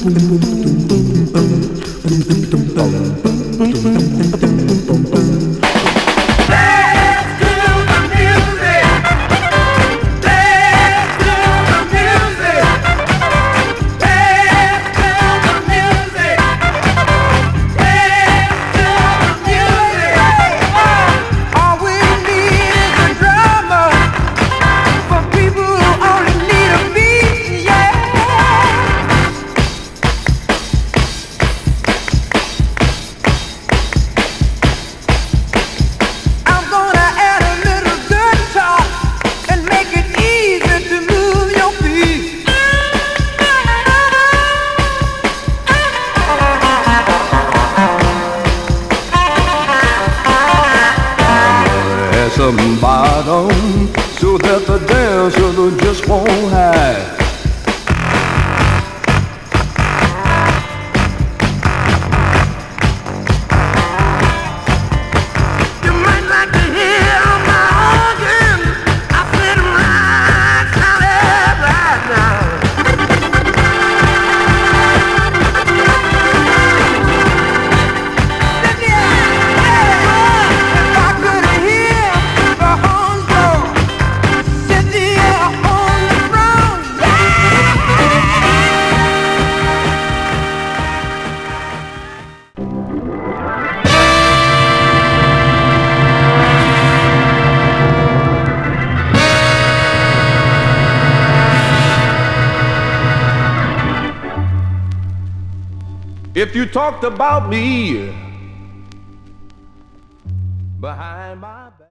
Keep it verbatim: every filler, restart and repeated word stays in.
Some bottom so that the dancer just won't hide. You might like to hear my organ. I said right, right, right now. If I could hear the horns blow, Cynthia on the throne, If you talked about me behind my back.